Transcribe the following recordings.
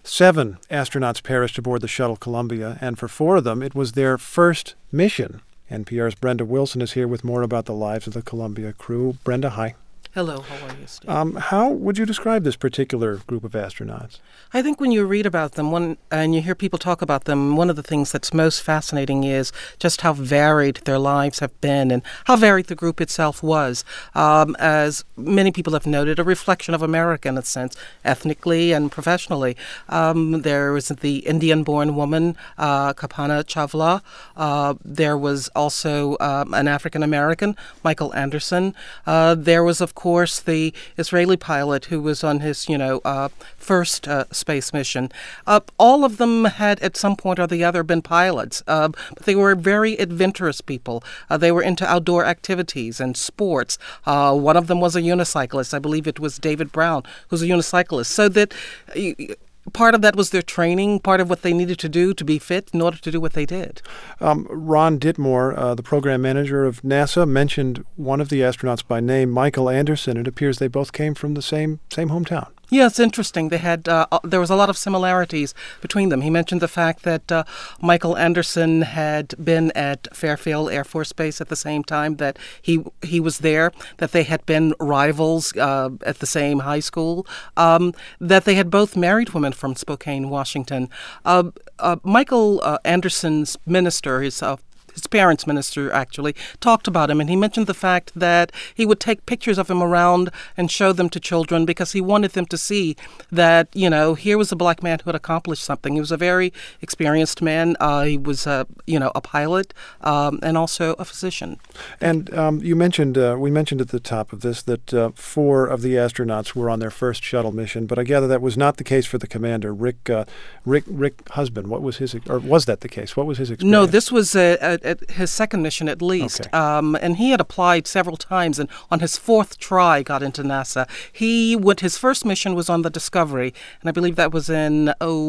7 astronauts perished aboard the shuttle Columbia, and for 4 of them, it was their first mission. NPR's Brenda Wilson is here with more about the lives of the Columbia crew. Brenda, hi. Hello, how are you, Steve? How would you describe this particular group of astronauts? I think when you read about them and you hear people talk about them, one of the things that's most fascinating is just how varied their lives have been and how varied the group itself was. As many people have noted, a reflection of America in a sense, ethnically and professionally. There was the Indian-born woman, Kalpana Chawla. There was also an African-American, Michael Anderson. There was, of course, the Israeli pilot who was on his, first space mission. All of them had at some point or the other been pilots, but they were very adventurous people. They were into outdoor activities and sports. One of them was a unicyclist. I believe it was David Brown, who's a unicyclist. So that part of that was their training, part of what they needed to do to be fit in order to do what they did. Ron Ditmore, the program manager of NASA, mentioned one of the astronauts by name, Michael Anderson. It appears they both came from the same hometown. Yeah, it's interesting. They had there was a lot of similarities between them. He mentioned the fact that Michael Anderson had been at Fairfield Air Force Base at the same time that he was there, that they had been rivals at the same high school, that they had both married women from Spokane, Washington. Michael Anderson's minister, his parents' minister, actually, talked about him, and he mentioned the fact that he would take pictures of him around and show them to children because he wanted them to see that, here was a black man who had accomplished something. He was a very experienced man. He was, a pilot and also a physician. And we mentioned at the top of this that 4 of the astronauts were on their first shuttle mission, but I gather that was not the case for the commander, Rick Husband. What was his, or was that the case? What was his experience? No, this was at his second mission at least. Okay. And he had applied several times and on his 4th try got into NASA. His first mission was on the Discovery, and I believe that was in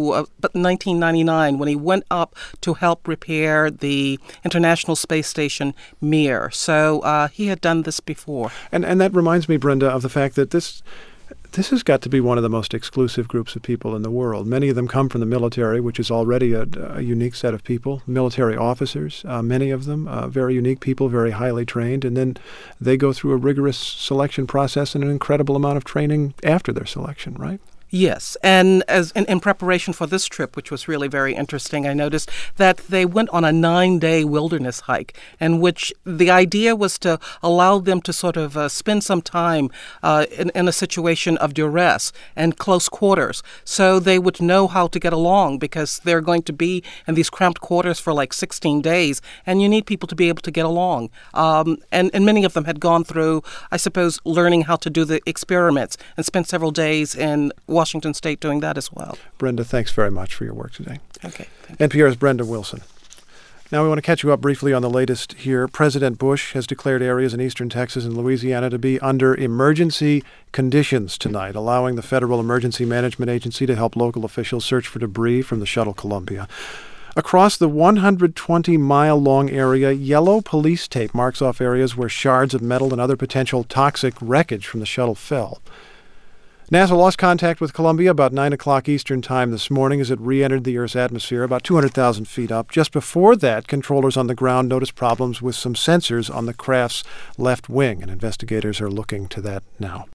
1999 when he went up to help repair the International Space Station Mir. So he had done this before. And that reminds me, Brenda, of the fact that this has got to be one of the most exclusive groups of people in the world. Many of them come from the military, which is already a unique set of people, military officers, many of them, very unique people, very highly trained. And then they go through a rigorous selection process and an incredible amount of training after their selection, right? Yes, and as in preparation for this trip, which was really very interesting, I noticed that they went on a 9-day wilderness hike, in which the idea was to allow them to sort of spend some time in a situation of duress and close quarters, so they would know how to get along, because they're going to be in these cramped quarters for like 16 days, and you need people to be able to get along. And many of them had gone through, I suppose, learning how to do the experiments and spent several days in Washington State doing that as well. Brenda, thanks very much for your work today. Okay. NPR's Brenda Wilson. Now we want to catch you up briefly on the latest here. President Bush has declared areas in eastern Texas and Louisiana to be under emergency conditions tonight, allowing the Federal Emergency Management Agency to help local officials search for debris from the shuttle Columbia. Across the 120-mile-long area, yellow police tape marks off areas where shards of metal and other potential toxic wreckage from the shuttle fell. NASA lost contact with Columbia about 9 o'clock Eastern Time this morning as it re-entered the Earth's atmosphere about 200,000 feet up. Just before that, controllers on the ground noticed problems with some sensors on the craft's left wing, and investigators are looking to that now.